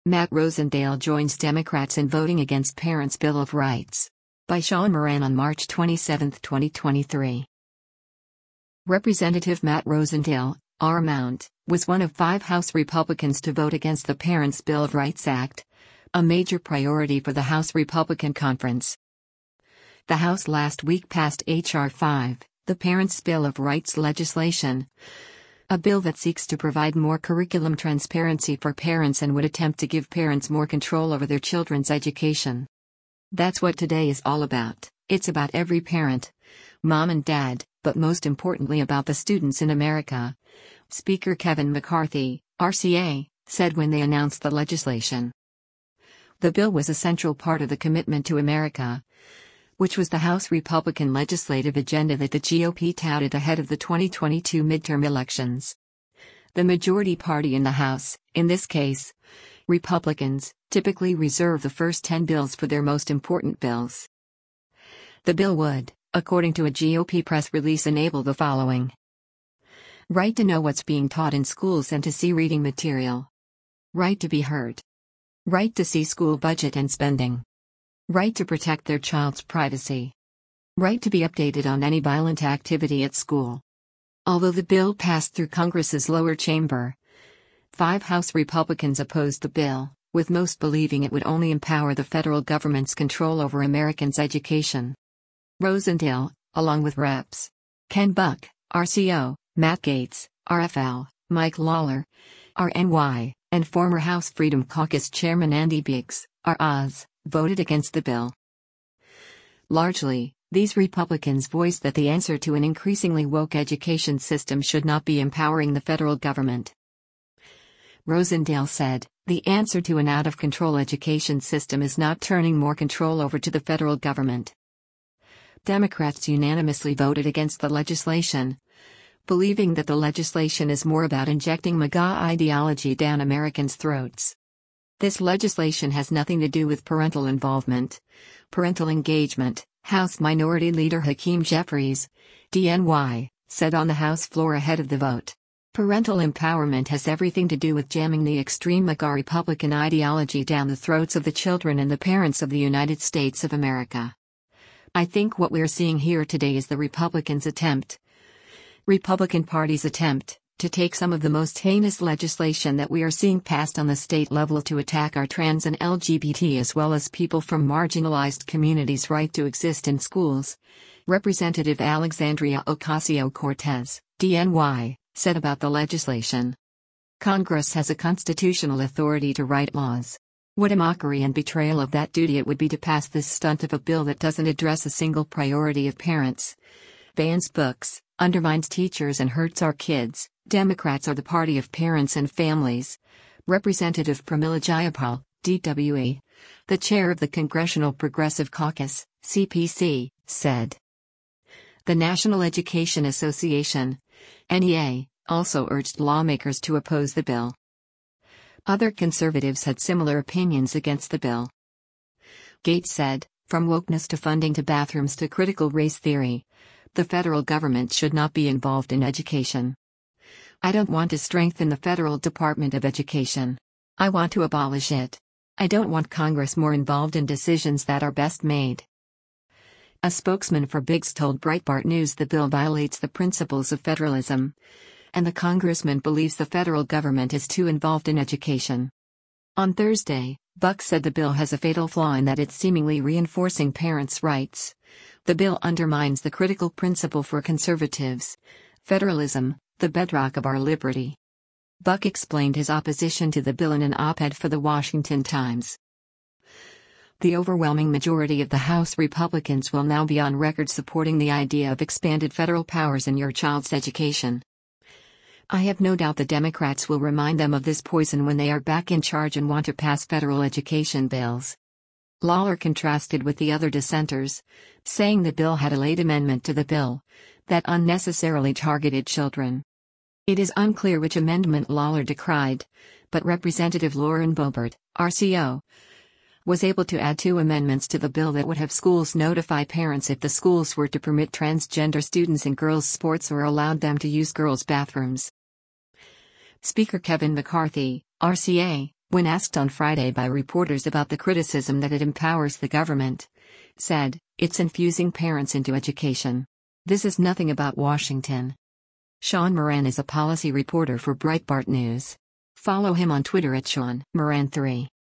Matt Rosendale joins Democrats in voting against Parents' Bill of Rights. By Sean Moran on March 27, 2023. Representative Matt Rosendale, R. Mount, was one of 5 House Republicans to vote against the Parents' Bill of Rights Act, a major priority for the House Republican Conference. The House last week passed H.R. 5, the Parents' Bill of Rights legislation, a bill that seeks to provide more curriculum transparency for parents and would attempt to give parents more control over their children's education. That's what today is all about. It's about every parent, mom and dad, but most importantly about the students in America, Speaker Kevin McCarthy, RCA, said when they announced the legislation. The bill was a central part of the Commitment to America, which was the House Republican legislative agenda that the GOP touted ahead of the 2022 midterm elections. The majority party in the House, in this case, Republicans, typically reserve the first 10 bills for their most important bills. The bill would, according to a GOP press release, enable the following: right to know what's being taught in schools and to see reading material, right to be heard, right to see school budget and spending, right to protect their child's privacy, right to be updated on any violent activity at school. Although the bill passed through Congress's lower chamber, 5 House Republicans opposed the bill, with most believing it would only empower the federal government's control over Americans' education. Rosendale, along with Reps. Ken Buck, RCO, Matt Gaetz, RFL, Mike Lawler, RNY, and former House Freedom Caucus Chairman Andy Biggs, ROZ, voted against the bill. Largely, these Republicans voiced that the answer to an increasingly woke education system should not be empowering the federal government. Rosendale said, "The answer to an out-of-control education system is not turning more control over to the federal government." Democrats unanimously voted against the legislation, believing that the legislation is more about injecting MAGA ideology down Americans' throats. This legislation has nothing to do with parental involvement, parental engagement, House Minority Leader Hakeem Jeffries, DNY, said on the House floor ahead of the vote. Parental empowerment has everything to do with jamming the extreme MAGA Republican ideology down the throats of the children and the parents of the United States of America. I think what we're seeing here today is the Republican Party's attempt, to take some of the most heinous legislation that we are seeing passed on the state level to attack our trans and LGBT as well as people from marginalized communities' right to exist in schools, Representative Alexandria Ocasio-Cortez, DNY, said about the legislation. Congress has a constitutional authority to write laws. What a mockery and betrayal of that duty it would be to pass this stunt of a bill that doesn't address a single priority of parents, bans books, undermines teachers and hurts our kids. Democrats are the party of parents and families, Representative Pramila Jayapal, DWE, the chair of the Congressional Progressive Caucus, CPC, said. The National Education Association, NEA, also urged lawmakers to oppose the bill. Other conservatives had similar opinions against the bill. Gaetz said, "From wokeness to funding to bathrooms to critical race theory, the federal government should not be involved in education. I don't want to strengthen the federal Department of Education. I want to abolish it. I don't want Congress more involved in decisions that are best made." A spokesman for Biggs told Breitbart News the bill violates the principles of federalism, and the congressman believes the federal government is too involved in education. On Thursday, Buck said the bill has a fatal flaw in that it's seemingly reinforcing parents' rights. The bill undermines the critical principle for conservatives: federalism, the bedrock of our liberty. Buck explained his opposition to the bill in an op-ed for the Washington Times. The overwhelming majority of the House Republicans will now be on record supporting the idea of expanded federal powers in your child's education. I have no doubt the Democrats will remind them of this poison when they are back in charge and want to pass federal education bills. Lawler contrasted with the other dissenters, saying the bill had a late amendment to the bill that unnecessarily targeted children. It is unclear which amendment Lawler decried, but Representative Lauren Boebert, RCO, was able to add 2 amendments to the bill that would have schools notify parents if the schools were to permit transgender students in girls' sports or allowed them to use girls' bathrooms. Speaker Kevin McCarthy, RCA, when asked on Friday by reporters about the criticism that it empowers the government, said, "It's infusing parents into education. This is nothing about Washington." Sean Moran is a policy reporter for Breitbart News. Follow him on Twitter at Sean Moran3.